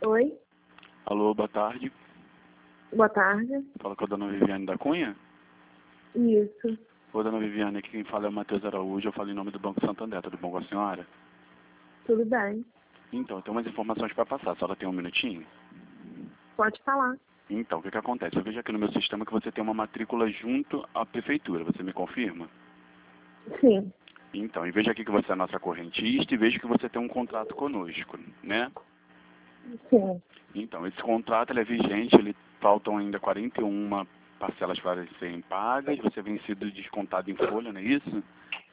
Oi, Alô, boa tarde. boa tarde. Fala com a dona Viviane da Cunha. Isso, Ô, dona Viviane, aqui quem fala é o Matheus Araújo. Eu falo em nome do Banco Santander. Tudo bom com a senhora? tudo bem. Então, eu tenho umas informações para passar. A senhora tem um minutinho? Pode falar. Então, o que acontece? Eu vejo aqui no meu sistema que você tem uma matrícula junto à prefeitura. Você me confirma? Sim, Então, e vejo aqui que você é nossa correntista e vejo que você tem um contrato conosco, né? sim, Então, esse contrato ele é vigente, faltam ainda 41 parcelas para serem pagas, você vem sido descontado em folha, não é isso?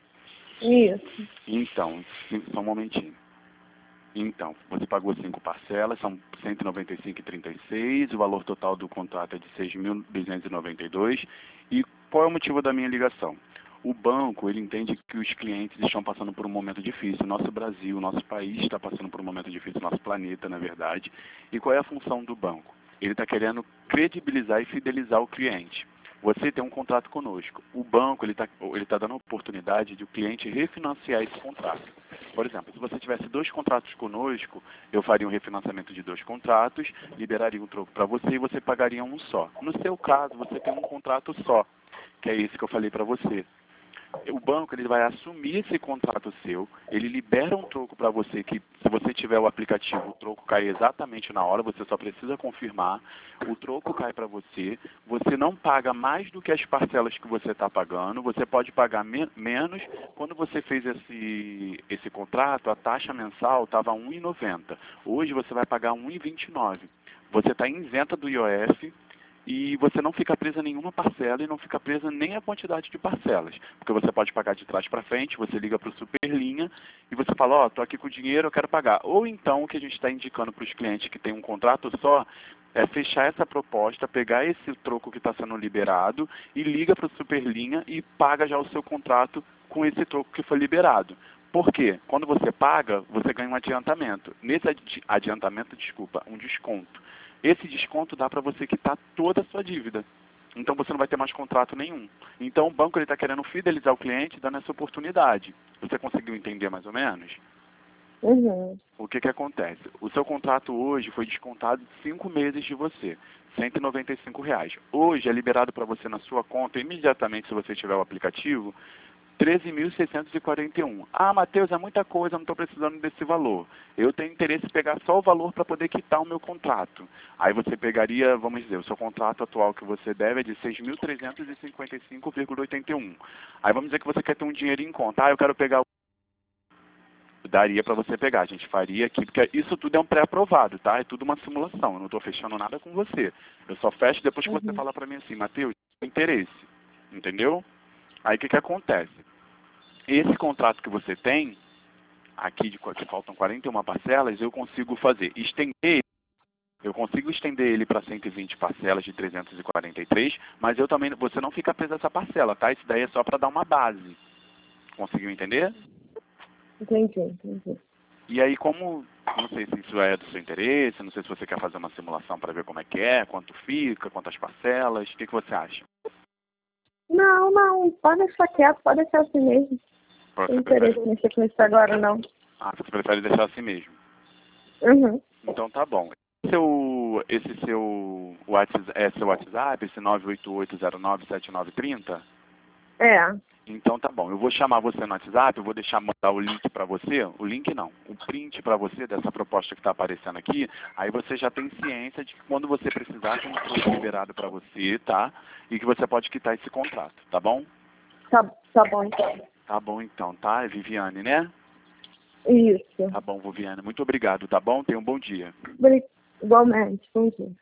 isso. Então, só um momentinho. Então, você pagou 5 parcelas, são 195,36, o valor total do contrato é de 6.292. E qual é o motivo da minha ligação? O banco, ele entende que os clientes estão passando por um momento difícil. Nosso Brasil, nosso país está passando por um momento difícil, nosso planeta, na verdade. E qual é a função do banco? Ele está querendo credibilizar e fidelizar o cliente. Você tem um contrato conosco. O banco, ele tá dando a oportunidade de o cliente refinanciar esse contrato. Por exemplo, se você tivesse 2 contratos conosco, eu faria um refinanciamento de 2 contratos, liberaria um troco para você e você pagaria um só. No seu caso, você tem um contrato só, que é esse que eu falei para você. O banco ele vai assumir esse contrato seu, ele libera um troco para você que, se você tiver o aplicativo, o troco cai exatamente na hora, você só precisa confirmar, o troco cai para você, você não paga mais do que as parcelas que você está pagando, você pode pagar menos. Quando você fez esse contrato, a taxa mensal estava R$ 1,90, hoje você vai pagar R$ 1,29, você está isenta do IOF, e você não fica presa a nenhuma parcela e não fica presa nem a quantidade de parcelas. Porque você pode pagar de trás para frente, você liga para o Superlinha e você fala, ó, tô aqui com o dinheiro, eu quero pagar. Ou então, o que a gente está indicando para os clientes que tem um contrato só, é fechar essa proposta, pegar esse troco que está sendo liberado e liga para o Superlinha e paga já o seu contrato com esse troco que foi liberado. Por quê? Quando você paga, você ganha um adiantamento. Nesse adiantamento, um desconto. Esse desconto dá para você quitar toda a sua dívida. Então você não vai ter mais contrato nenhum. Então o banco está querendo fidelizar o cliente, dando essa oportunidade. Você conseguiu entender mais ou menos? Uhum. O que acontece? O seu contrato hoje foi descontado 5 meses de você, R$ 195. Hoje é liberado para você na sua conta, imediatamente se você tiver o aplicativo, 13.641. Ah, Matheus, é muita coisa, não estou precisando desse valor. Eu tenho interesse em pegar só o valor para poder quitar o meu contrato. Aí você pegaria, vamos dizer, o seu contrato atual que você deve é de 6.355,81. Aí vamos dizer que você quer ter um dinheiro em conta. Ah, eu quero pegar. Daria para você pegar. A gente faria aqui, porque isso tudo é um pré-aprovado, tá? É tudo uma simulação. Eu não estou fechando nada com você. Eu só fecho depois que você fala para mim assim, Matheus, interesse. Entendeu? Aí o que acontece? Esse contrato que você tem, aqui que faltam 41 parcelas, eu consigo estender ele para 120 parcelas de 343, mas você não fica preso a essa parcela, tá? Isso daí é só para dar uma base. Conseguiu entender? Entendi. E aí, não sei se isso é do seu interesse, não sei se você quer fazer uma simulação para ver como é, quanto fica, quantas parcelas, o que você acha? Não, pode deixar quieto, pode deixar assim mesmo. Não tem interesse em mexer com isso agora, não. Ah, você prefere deixar assim mesmo? Uhum. Então tá bom. Esse seu WhatsApp, seu WhatsApp, esse 988097930? É, Então tá bom. Eu vou chamar você no WhatsApp, eu vou mandar o link para você, o link não, o print para você dessa proposta que está aparecendo aqui. Aí você já tem ciência de que quando você precisar tem um troco liberado para você, tá? E que você pode quitar esse contrato, tá bom? tá bom então. Tá bom então, tá? É Viviane, né? Isso. Tá bom, Viviane. Muito obrigado, tá bom? Tenha um bom dia. Igualmente, bom dia.